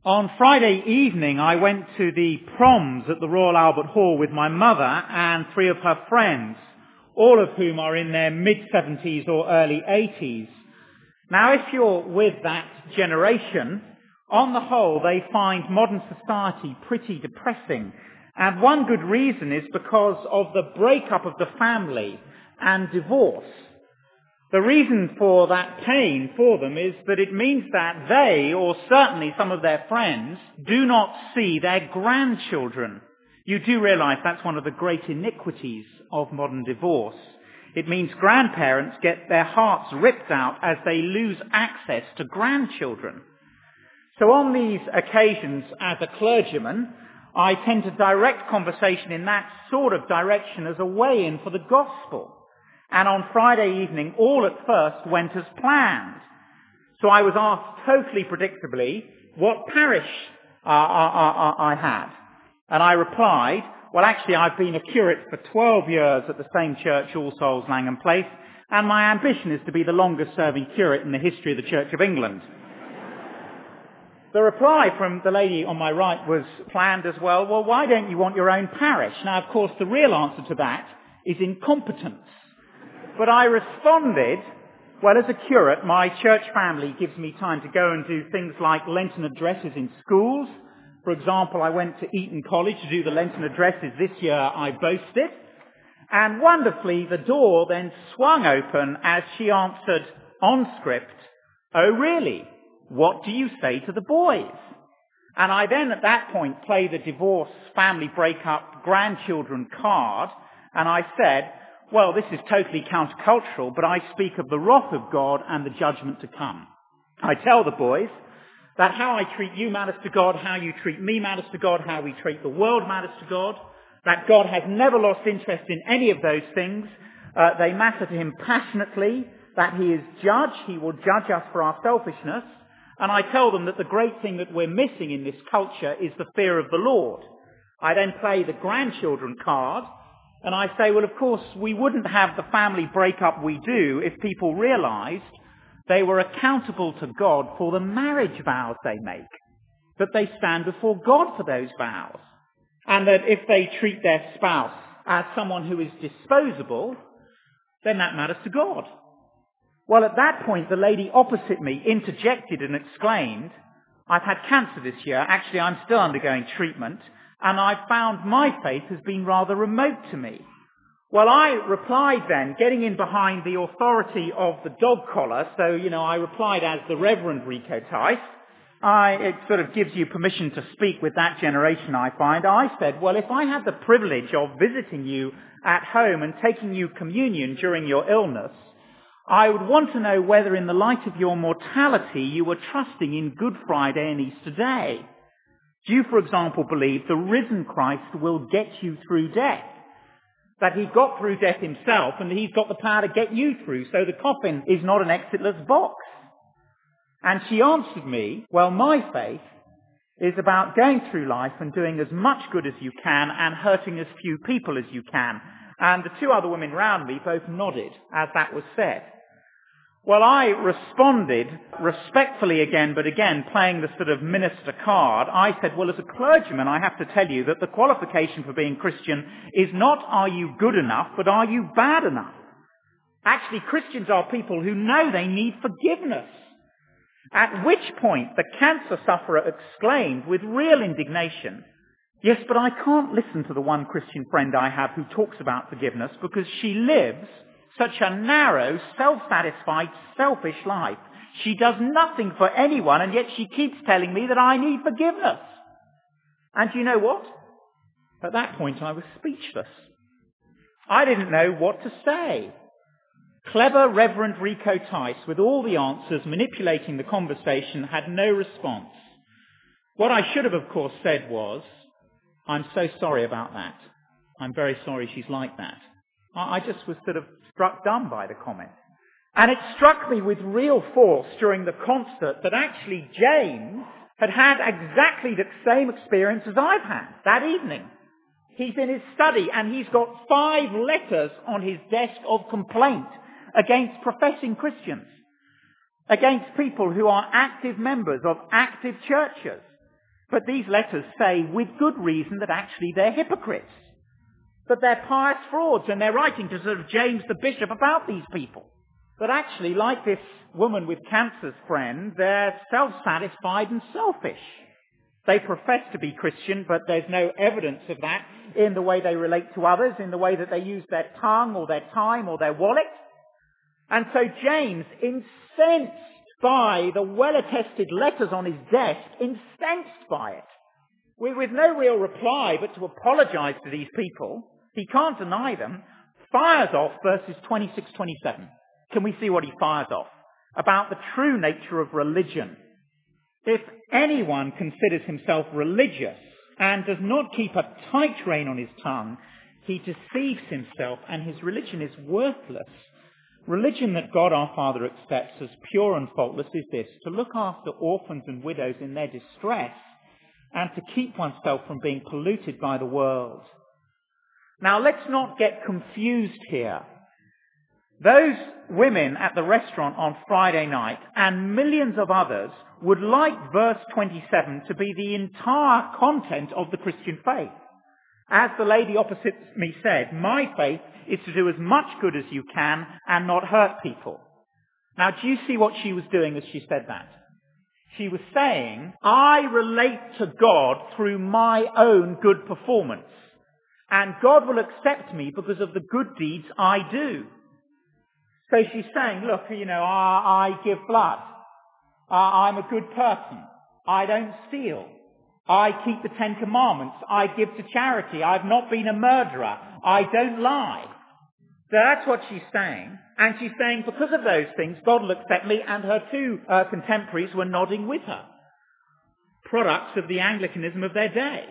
On Friday evening, I went to the proms at the Royal Albert Hall with my mother and three of her friends, all of whom are in their mid-70s or early 80s. Now, if you're with that generation, on the whole, they find modern society pretty depressing. And one good reason is because of the breakup of the family and divorce. The reason for that pain for them is that it means that they, or certainly some of their friends, do not see their grandchildren. You do realize that's one of the great iniquities of modern divorce. It means grandparents get their hearts ripped out as they lose access to grandchildren. So on these occasions, as a clergyman, I tend to direct conversation in that sort of direction as a way in for the gospel. And on Friday evening, all at first went as planned. So I was asked totally predictably what parish I had. And I replied, well, actually, I've been a curate for 12 years at the same church, All Souls, Langham Place, and my ambition is to be the longest-serving curate in the history of the Church of England. The reply from the lady on my right was planned as well. Well, why don't you want your own parish? Now, of course, the real answer to that is incompetence. But I responded, well, as a curate, my church family gives me time to go and do things like Lenten addresses in schools. For example, I went to Eton College to do the Lenten addresses this year, I boasted. And wonderfully, the door then swung open as she answered on script, "Oh, really? What do you say to the boys?" And I then at that point play the divorce, family breakup, grandchildren card, and I said, well, this is totally countercultural, but I speak of the wrath of God and the judgment to come. I tell the boys that how I treat you matters to God, how you treat me matters to God, how we treat the world matters to God, that God has never lost interest in any of those things. They matter to him passionately, that he is judge, he will judge us for our selfishness. And I tell them that the great thing that we're missing in this culture is the fear of the Lord. I then play the grandchildren card, and I say, well, of course, we wouldn't have the family breakup we do if people realized they were accountable to God for the marriage vows they make, that they stand before God for those vows, and that if they treat their spouse as someone who is disposable, then that matters to God. Well, at that point, the lady opposite me interjected and exclaimed, I've had cancer this year. Actually, I'm still undergoing treatment, and I've found my faith has been rather remote to me. Well, I replied then, getting in behind the authority of the dog collar, so, I replied as the Reverend Rico Tice. It sort of gives you permission to speak with that generation, I find. I said, well, if I had the privilege of visiting you at home and taking you communion during your illness, I would want to know whether in the light of your mortality you were trusting in Good Friday and Easter Day. Do you, for example, believe the risen Christ will get you through death? That he got through death himself and he's got the power to get you through, so the coffin is not an exitless box. And she answered me, well, my faith is about going through life and doing as much good as you can and hurting as few people as you can. And the two other women round me both nodded as that was said. Well, I responded respectfully again, but again playing the sort of minister card. I said, well, as a clergyman, I have to tell you that the qualification for being Christian is not are you good enough, but are you bad enough? Actually, Christians are people who know they need forgiveness. At which point the cancer sufferer exclaimed with real indignation, yes, but I can't listen to the one Christian friend I have who talks about forgiveness because she lives such a narrow, self-satisfied, selfish life. She does nothing for anyone, and yet she keeps telling me that I need forgiveness. And you know what? At that point I was speechless. I didn't know what to say. Clever Reverend Rico Tice, with all the answers, manipulating the conversation, had no response. What I should have, of course, said was, I'm so sorry about that. I'm very sorry she's like that. I just was sort of struck dumb by the comment. And it struck me with real force during the concert that actually James had had exactly the same experience as I've had that evening. He's in his study and he's got 5 letters on his desk of complaint against professing Christians, against people who are active members of active churches. But these letters say with good reason that actually they're hypocrites, that they're pious frauds, and they're writing to sort of James the bishop about these people. But actually, like this woman with cancer's friend, they're self-satisfied and selfish. They profess to be Christian, but there's no evidence of that in the way they relate to others, in the way that they use their tongue or their time or their wallet. And so James, incensed by the well-attested letters on his desk, incensed by it, with no real reply but to apologize to these people, he can't deny them, fires off verses 26-27. Can we see what he fires off? About the true nature of religion. If anyone considers himself religious and does not keep a tight rein on his tongue, he deceives himself and his religion is worthless. Religion that God our Father accepts as pure and faultless is this: to look after orphans and widows in their distress and to keep oneself from being polluted by the world. Now let's not get confused here. Those women at the restaurant on Friday night and millions of others would like verse 27 to be the entire content of the Christian faith. As the lady opposite me said, my faith is to do as much good as you can and not hurt people. Now, do you see what she was doing as she said that? She was saying, I relate to God through my own good performance, and God will accept me because of the good deeds I do. So she's saying, look, I give blood. I'm a good person. I don't steal. I keep the 10 Commandments. I give to charity. I've not been a murderer. I don't lie. So that's what she's saying. And she's saying, because of those things, God will accept me, and her two contemporaries were nodding with her. Products of the Anglicanism of their day.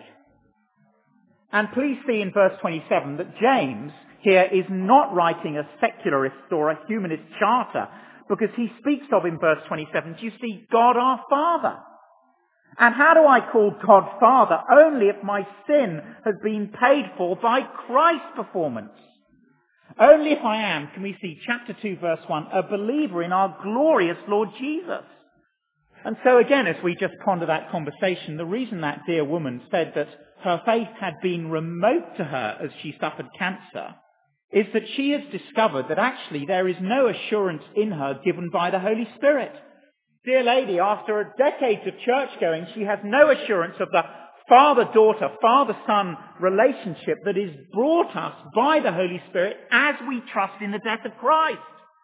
And please see in verse 27 that James here is not writing a secularist or a humanist charter, because he speaks of in verse 27, do you see, God our Father. And how do I call God Father? Only if my sin has been paid for by Christ's performance. Only if I am, can we see chapter 2 verse 1, a believer in our glorious Lord Jesus. And so again, as we just ponder that conversation, the reason that dear woman said that her faith had been remote to her as she suffered cancer is that she has discovered that actually there is no assurance in her given by the Holy Spirit. Dear lady, after decades of church going, she has no assurance of the father-daughter, father-son relationship that is brought us by the Holy Spirit as we trust in the death of Christ.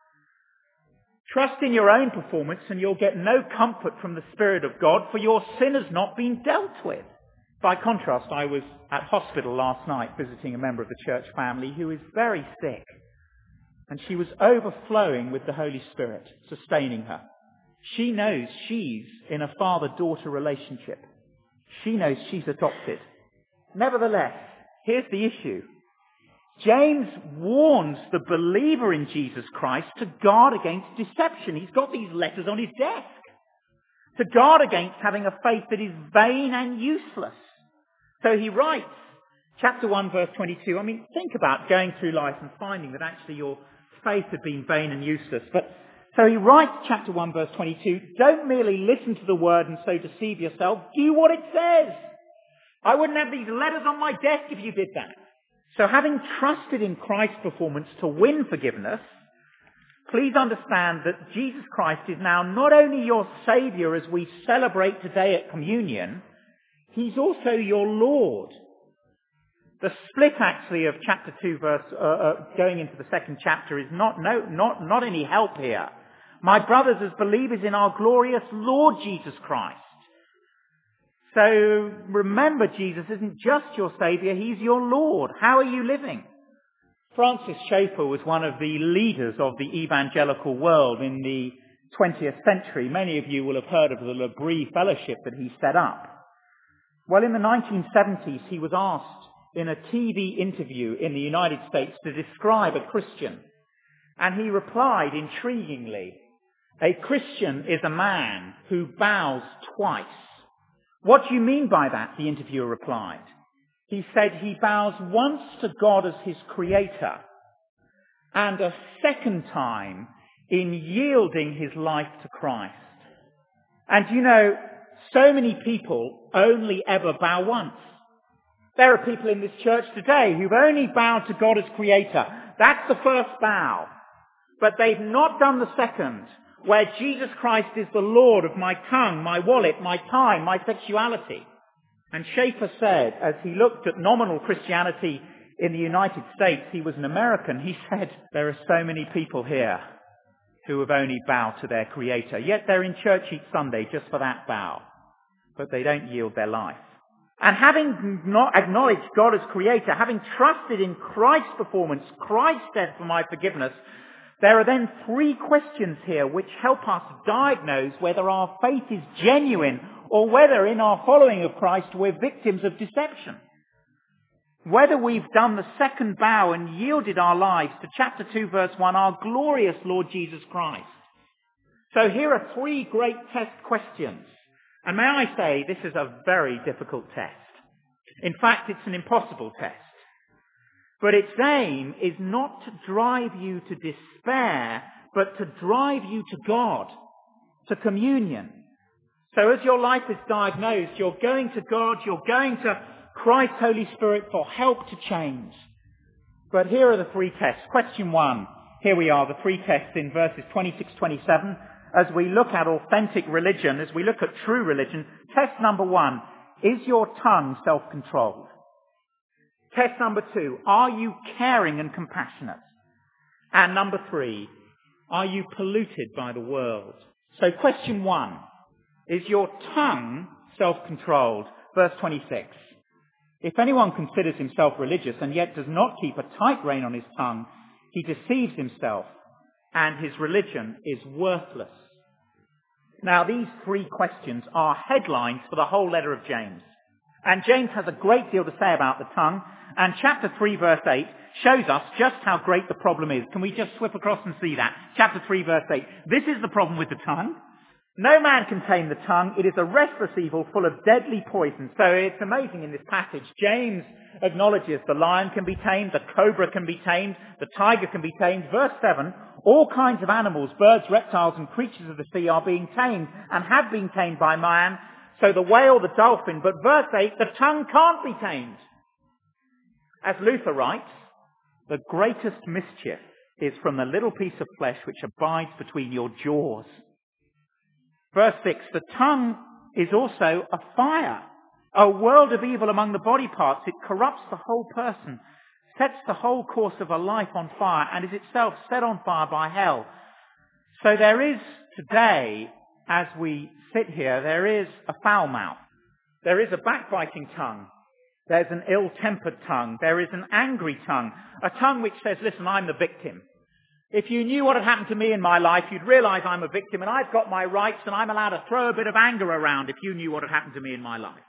Trust in your own performance and you'll get no comfort from the Spirit of God, for your sin has not been dealt with. By contrast, I was at hospital last night visiting a member of the church family who is very sick. And she was overflowing with the Holy Spirit, sustaining her. She knows she's in a father-daughter relationship. She knows she's adopted. Nevertheless, here's the issue. James warns the believer in Jesus Christ to guard against deception. He's got these letters on his desk. To guard against having a faith that is vain and useless. So he writes, chapter 1, verse 22, think about going through life and finding that actually your faith had been vain and useless. So he writes, chapter 1, verse 22, don't merely listen to the word and so deceive yourself. Do what it says. I wouldn't have these letters on my desk if you did that. So having trusted in Christ's performance to win forgiveness, please understand that Jesus Christ is now not only your Saviour as we celebrate today at communion, He's also your Lord. The split actually of chapter 2 verse, going into the second chapter is not any help here. My brothers, as believers in our glorious Lord Jesus Christ. So remember, Jesus isn't just your Saviour, He's your Lord. How are you living? Francis Schaeffer was one of the leaders of the evangelical world in the 20th century. Many of you will have heard of the L'Abri Fellowship that he set up. Well, in the 1970s, he was asked in a TV interview in the United States to describe a Christian. And he replied intriguingly, a Christian is a man who bows twice. What do you mean by that? The interviewer replied. He said he bows once to God as his creator and a second time in yielding his life to Christ. And so many people only ever bow once. There are people in this church today who've only bowed to God as creator. That's the first bow. But they've not done the second, where Jesus Christ is the Lord of my tongue, my wallet, my time, my sexuality. And Schaeffer said, as he looked at nominal Christianity in the United States, he was an American, he said, there are so many people here who have only bowed to their Creator. Yet they're in church each Sunday just for that bow. But they don't yield their life. And having not acknowledged God as Creator, having trusted in Christ's performance, Christ's death for my forgiveness, there are then three questions here which help us diagnose whether our faith is genuine or whether in our following of Christ we're victims of deception. Whether we've done the second bow and yielded our lives to chapter 2 verse 1, our glorious Lord Jesus Christ. So here are three great test questions. And may I say, this is a very difficult test. In fact, it's an impossible test. But its aim is not to drive you to despair, but to drive you to God, to communion. So as your life is diagnosed, you're going to God, you're going to Christ's Holy Spirit for help to change. But here are the three tests. Question 1. Here we are, the three tests in verses 26-27. As we look at authentic religion, as we look at true religion, test number 1, is your tongue self-controlled? Test number 2, are you caring and compassionate? And number 3, are you polluted by the world? So question 1, is your tongue self-controlled? Verse 26. If anyone considers himself religious and yet does not keep a tight rein on his tongue, he deceives himself, and his religion is worthless. Now, these three questions are headlines for the whole letter of James. And James has a great deal to say about the tongue, and chapter 3 verse 8 shows us just how great the problem is. Can we just swip across and see that? Chapter 3 verse 8. This is the problem with the tongue. No man can tame the tongue. It is a restless evil full of deadly poison. So it's amazing in this passage. James acknowledges the lion can be tamed, the cobra can be tamed, the tiger can be tamed. Verse 7, all kinds of animals, birds, reptiles and creatures of the sea are being tamed and have been tamed by man. So the whale, the dolphin. But verse 8, the tongue can't be tamed. As Luther writes, the greatest mischief is from the little piece of flesh which abides between your jaws. Verse 6, the tongue is also a fire, a world of evil among the body parts. It corrupts the whole person, sets the whole course of a life on fire, and is itself set on fire by hell. So there is today, as we sit here, there is a foul mouth. There is a backbiting tongue. There's an ill-tempered tongue. There is an angry tongue. A tongue which says, listen, I'm the victim. If you knew what had happened to me in my life, you'd realize I'm a victim and I've got my rights and I'm allowed to throw a bit of anger around if you knew what had happened to me in my life.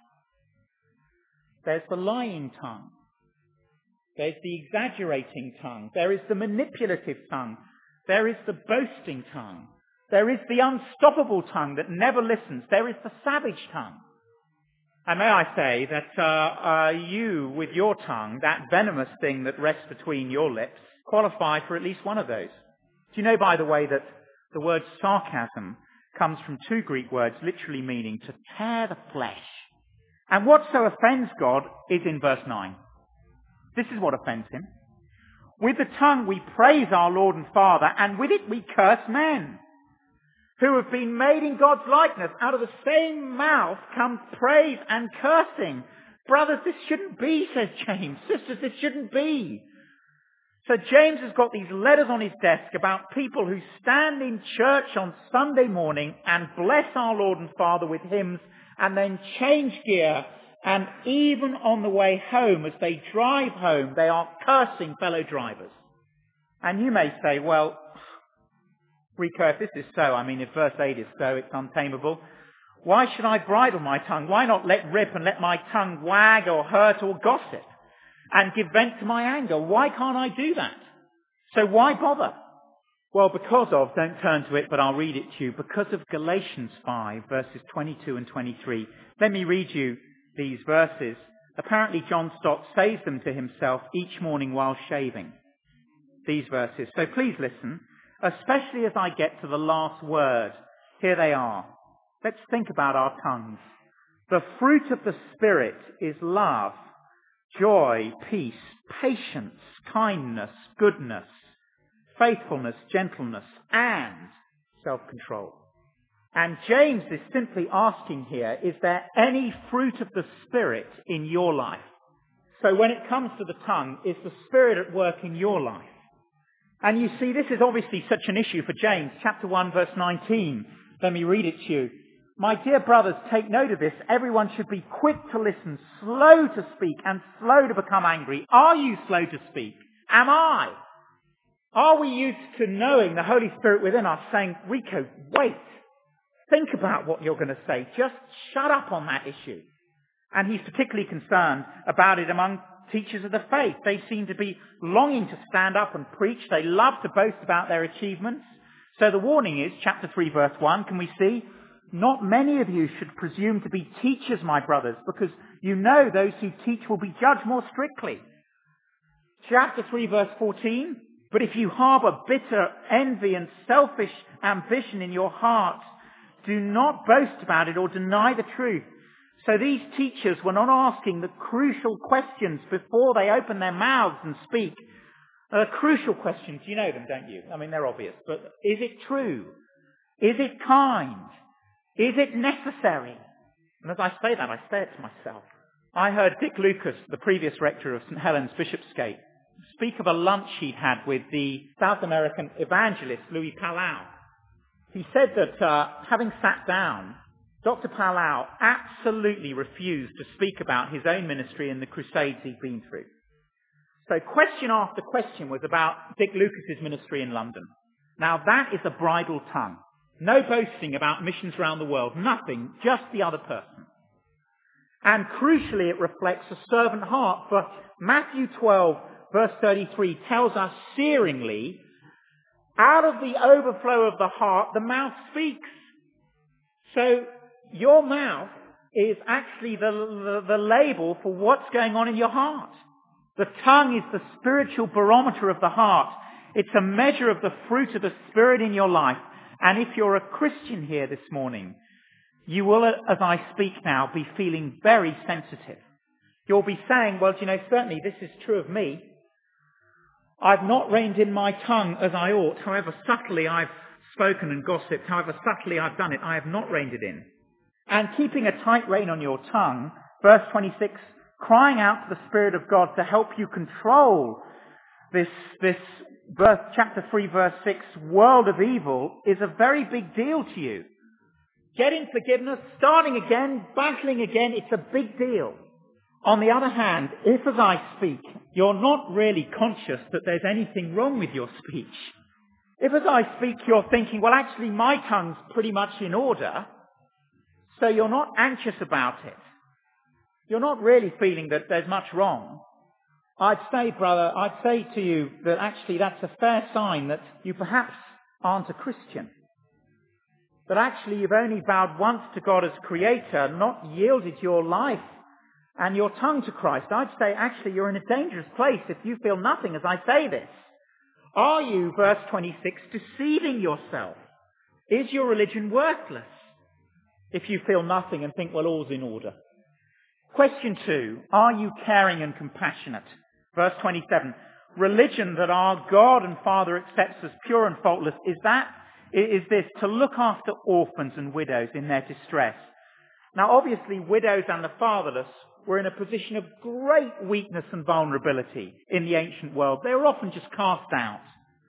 There's the lying tongue. There's the exaggerating tongue. There is the manipulative tongue. There is the boasting tongue. There is the unstoppable tongue that never listens. There is the savage tongue. And may I say that you, with your tongue, that venomous thing that rests between your lips, qualify for at least one of those. Do you know, by the way, that the word sarcasm comes from two Greek words literally meaning to tear the flesh? And what so offends God is in verse 9. This is what offends him. With the tongue we praise our Lord and Father, and with it we curse men, who have been made in God's likeness. Out of the same mouth come praise and cursing. Brothers, this shouldn't be, says James. Sisters, this shouldn't be. So James has got these letters on his desk about people who stand in church on Sunday morning and bless our Lord and Father with hymns and then change gear, and even on the way home, as they drive home, they are cursing fellow drivers. And you may say, well, Rico, if this is so, I mean, if verse 8 is so, it's untamable. Why should I bridle my tongue? Why not let rip and let my tongue wag or hurt or gossip and give vent to my anger? Why can't I do that? So why bother? Well, because of, don't turn to it, but I'll read it to you, because of Galatians 5, verses 22 and 23. Let me read you these verses. Apparently John Stott says them to himself each morning while shaving. These verses. So please listen, especially as I get to the last word. Here they are. Let's think about our tongues. The fruit of the Spirit is love, joy, peace, patience, kindness, goodness, faithfulness, gentleness, and self-control. And James is simply asking here, is there any fruit of the Spirit in your life? So when it comes to the tongue, is the Spirit at work in your life? And you see, this is obviously such an issue for James. Chapter 1, verse 19. Let me read it to you. My dear brothers, take note of this. Everyone should be quick to listen, slow to speak, and slow to become angry. Are you slow to speak? Am I? Are we used to knowing the Holy Spirit within us saying, Rico, wait. Think about what you're going to say. Just shut up on that issue. And he's particularly concerned about it among teachers of the faith. They seem to be longing to stand up and preach. They love to boast about their achievements. So the warning is, chapter 3, verse 1, can we see? Not many of you should presume to be teachers, my brothers, because you know those who teach will be judged more strictly. Chapter 3, verse 14, but if you harbour bitter envy and selfish ambition in your heart, do not boast about it or deny the truth. So these teachers were not asking the crucial questions before they open their mouths and speak. Crucial questions, you know them, don't you? I mean, they're obvious. But is it true? Is it kind? Is it necessary? And as I say that, I say it to myself. I heard Dick Lucas, the previous rector of St. Helens Bishopsgate, speak of a lunch he'd had with the South American evangelist, Luis Palau. He said that having sat down, Dr. Palau absolutely refused to speak about his own ministry and the crusades he'd been through. So question after question was about Dick Lucas's ministry in London. Now that is a bridle tongue. No boasting about missions around the world. Nothing. Just the other person. And crucially, it reflects a servant heart. For Matthew 12, verse 33 tells us searingly, out of the overflow of the heart, the mouth speaks. So your mouth is actually the label for what's going on in your heart. The tongue is the spiritual barometer of the heart. It's a measure of the fruit of the Spirit in your life. And if you're a Christian here this morning, you will, as I speak now, be feeling very sensitive. You'll be saying, well, certainly this is true of me. I've not reined in my tongue as I ought. However subtly I've spoken and gossiped, however subtly I've done it, I have not reined it in. And keeping a tight rein on your tongue, verse 26, crying out to the Spirit of God to help you control this verse, chapter 3, verse 6, world of evil, is a very big deal to you. Getting forgiveness, starting again, battling again, it's a big deal. On the other hand, if as I speak, you're not really conscious that there's anything wrong with your speech, if as I speak you're thinking, well actually my tongue's pretty much in order, so you're not anxious about it, you're not really feeling that there's much wrong, I'd say to you that actually that's a fair sign that you perhaps aren't a Christian. That actually you've only bowed once to God as Creator, not yielded your life and your tongue to Christ. I'd say actually you're in a dangerous place if you feel nothing as I say this. Are you, verse 26, deceiving yourself? Is your religion worthless if you feel nothing and think, well, all's in order? Question 2, are you caring and compassionate? Verse 27, religion that our God and Father accepts as pure and faultless is this, to look after orphans and widows in their distress. Now obviously widows and the fatherless were in a position of great weakness and vulnerability in the ancient world. They were often just cast out.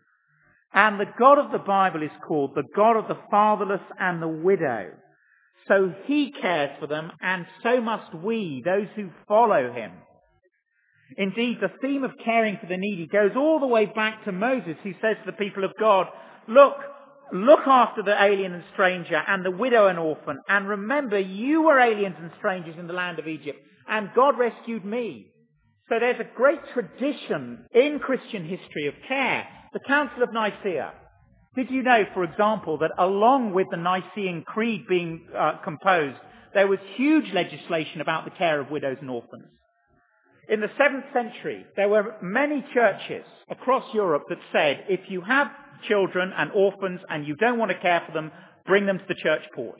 And the God of the Bible is called the God of the fatherless and the widow. So he cares for them, and so must we, those who follow him. Indeed, the theme of caring for the needy goes all the way back to Moses, who says to the people of God, look after the alien and stranger and the widow and orphan, and remember you were aliens and strangers in the land of Egypt, and God rescued me. So there's a great tradition in Christian history of care. The Council of Nicaea. Did you know, for example, that along with the Nicene Creed being composed, there was huge legislation about the care of widows and orphans? In the 7th century, there were many churches across Europe that said, if you have children and orphans and you don't want to care for them, bring them to the church porch.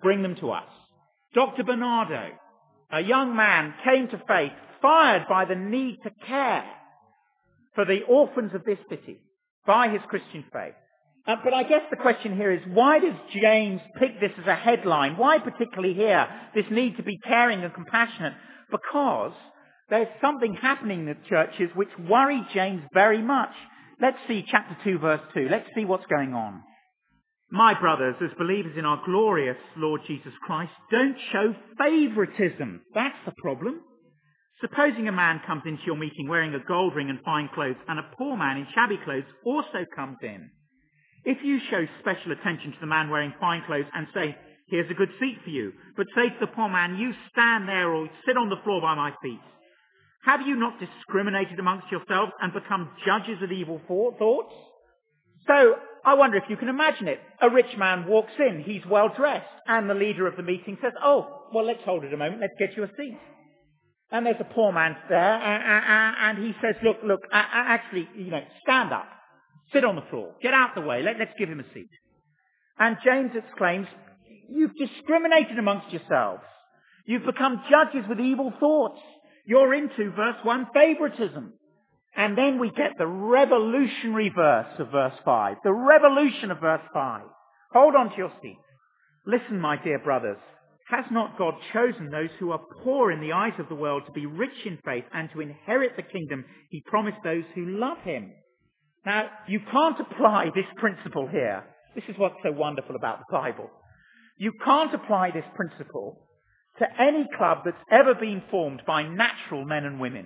bring them to us. Dr. Bernardo, a young man, came to faith, fired by the need to care for the orphans of this city by his Christian faith. But I guess the question here is, why does James pick this as a headline? Why particularly here, this need to be caring and compassionate? Because there's something happening in the churches which worry James very much. Let's see chapter 2, verse 2. Let's see what's going on. My brothers, as believers in our glorious Lord Jesus Christ, don't show favoritism. That's the problem. Supposing a man comes into your meeting wearing a gold ring and fine clothes, and a poor man in shabby clothes also comes in. If you show special attention to the man wearing fine clothes and say, here's a good seat for you, but say to the poor man, you stand there or sit on the floor by my feet, have you not discriminated amongst yourselves and become judges of evil thoughts? So, I wonder if you can imagine it. A rich man walks in, he's well dressed, and the leader of the meeting says, oh, well, let's hold it a moment, let's get you a seat. And there's a poor man there, and he says, look, actually, stand up. Sit on the floor. Get out the way. Let's give him a seat. And James exclaims, you've discriminated amongst yourselves. You've become judges with evil thoughts. You're into, verse 1, favoritism. And then we get the revolutionary verse of verse 5. The revolution of verse 5. Hold on to your seat. Listen, my dear brothers. Has not God chosen those who are poor in the eyes of the world to be rich in faith and to inherit the kingdom he promised those who love him? Now, you can't apply this principle here. This is what's so wonderful about the Bible. You can't apply this principle to any club that's ever been formed by natural men and women.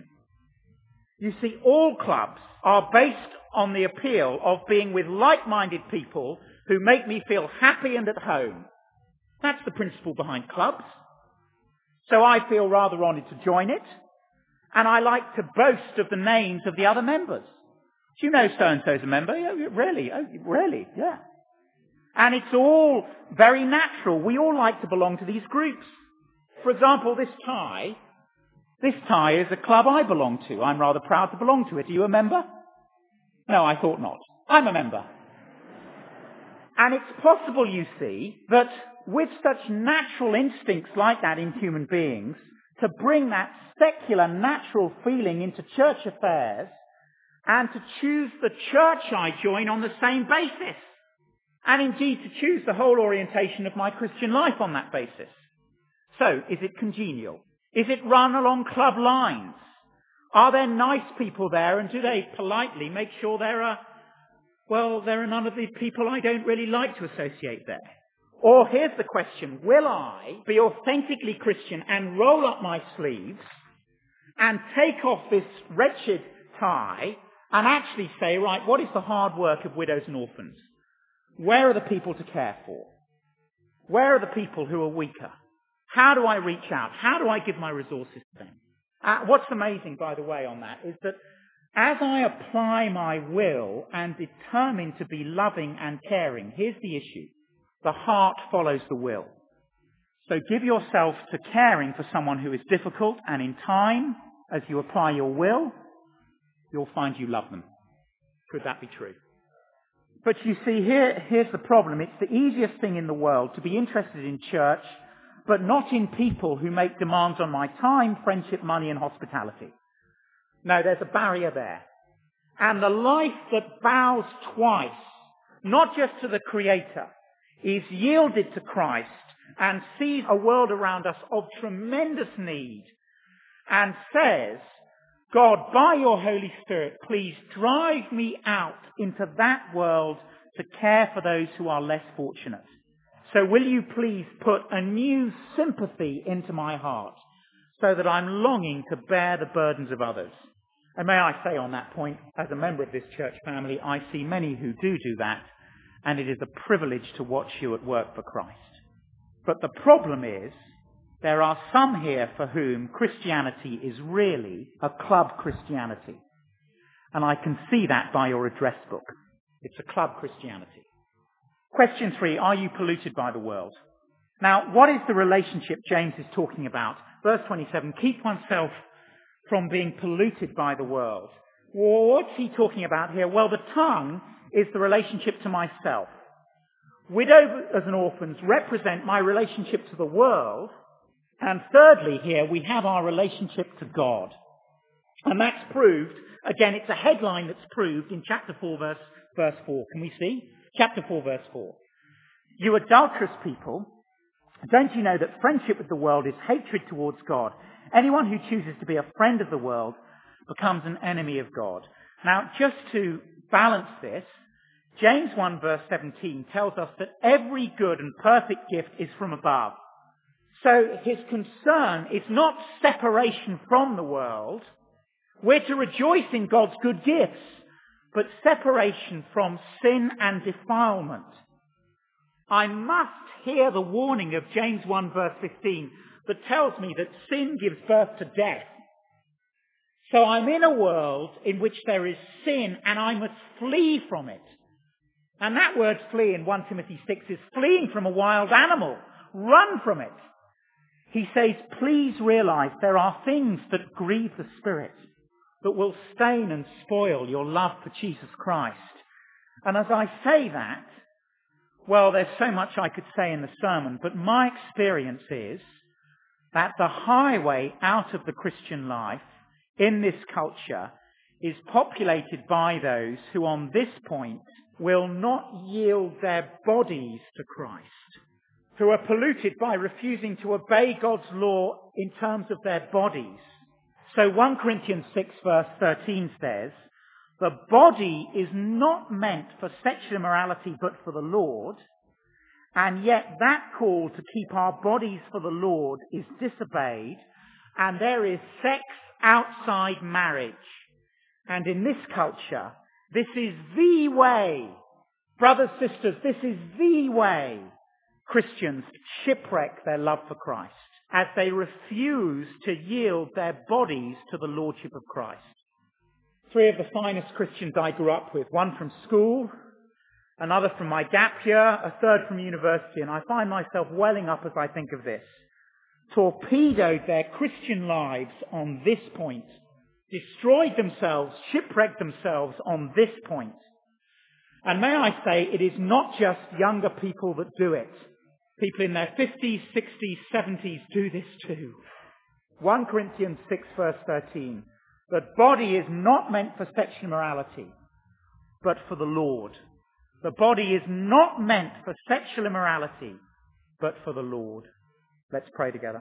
You see, all clubs are based on the appeal of being with like-minded people who make me feel happy and at home. That's the principle behind clubs. So I feel rather honoured to join it, and I like to boast of the names of the other members. Do you know so-and-so's a member? Oh, really? Oh, really? Yeah. And it's all very natural. We all like to belong to these groups. For example, this tie is a club I belong to. I'm rather proud to belong to it. Are you a member? No, I thought not. I'm a member. And it's possible, you see, that with such natural instincts like that in human beings, to bring that secular, natural feeling into church affairs, and to choose the church I join on the same basis. And indeed to choose the whole orientation of my Christian life on that basis. So, is it congenial? Is it run along club lines? Are there nice people there, and do they politely make sure there are none of the people I don't really like to associate there? Or here's the question, will I be authentically Christian and roll up my sleeves and take off this wretched tie and actually say, right, what is the hard work of widows and orphans? Where are the people to care for? Where are the people who are weaker? How do I reach out? How do I give my resources to them? What's amazing, by the way, on that is that as I apply my will and determine to be loving and caring, here's the issue. The heart follows the will. So give yourself to caring for someone who is difficult, and in time, as you apply your will, you'll find you love them. Could that be true? But you see, here's the problem. It's the easiest thing in the world to be interested in church, but not in people who make demands on my time, friendship, money, and hospitality. No, there's a barrier there. And the life that bows twice, not just to the Creator, is yielded to Christ and sees a world around us of tremendous need and says, God, by your Holy Spirit, please drive me out into that world to care for those who are less fortunate. So will you please put a new sympathy into my heart so that I'm longing to bear the burdens of others? And may I say on that point, as a member of this church family, I see many who do that, and it is a privilege to watch you at work for Christ. But the problem is, there are some here for whom Christianity is really a club Christianity. And I can see that by your address book. It's a club Christianity. Question 3, are you polluted by the world? Now, what is the relationship James is talking about? Verse 27, keep oneself from being polluted by the world. Well, what's he talking about here? Well, the tongue is the relationship to myself. Widowers and orphans represent my relationship to the world. And thirdly, here we have our relationship to God. And that's proved, again, it's a headline that's proved in chapter 4, verse 4. Can we see? Chapter 4, verse 4. You adulterous people, don't you know that friendship with the world is hatred towards God? Anyone who chooses to be a friend of the world becomes an enemy of God. Now, just to balance this, James 1 verse 17 tells us that every good and perfect gift is from above. So his concern is not separation from the world. We're to rejoice in God's good gifts, but separation from sin and defilement. I must hear the warning of James 1 verse 15 that tells me that sin gives birth to death. So I'm in a world in which there is sin and I must flee from it. And that word flee in 1 Timothy 6 is fleeing from a wild animal. Run from it. He says, please realize there are things that grieve the Spirit, that will stain and spoil your love for Jesus Christ. And as I say that, well, there's so much I could say in the sermon, but my experience is that the highway out of the Christian life in this culture is populated by those who on this point will not yield their bodies to Christ, who are polluted by refusing to obey God's law in terms of their bodies. So 1 Corinthians 6 verse 13 says, the body is not meant for sexual immorality but for the Lord, and yet that call to keep our bodies for the Lord is disobeyed, and there is sex outside marriage. And in this culture, this is the way, brothers, sisters, this is the way Christians shipwreck their love for Christ as they refuse to yield their bodies to the lordship of Christ. 3 of the finest Christians I grew up with, one from school, another from my gap year, a third from university, and I find myself welling up as I think of this. Torpedoed their Christian lives on this point, destroyed themselves, shipwrecked themselves on this point. And may I say, it is not just younger people that do it. People in their 50s, 60s, 70s do this too. 1 Corinthians 6 verse 13. The body is not meant for sexual immorality, but for the Lord. The body is not meant for sexual immorality, but for the Lord. Let's pray together.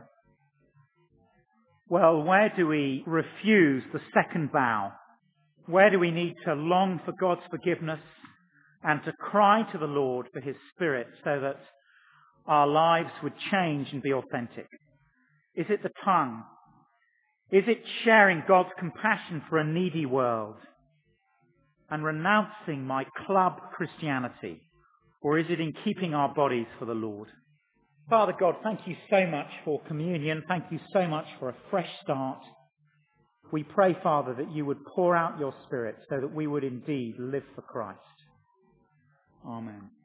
Well, where do we refuse the second vow? Where do we need to long for God's forgiveness and to cry to the Lord for his Spirit so that our lives would change and be authentic? Is it the tongue? Is it sharing God's compassion for a needy world and renouncing my club Christianity? Or is it in keeping our bodies for the Lord? Father God, thank you so much for communion. Thank you so much for a fresh start. We pray, Father, that you would pour out your Spirit so that we would indeed live for Christ. Amen.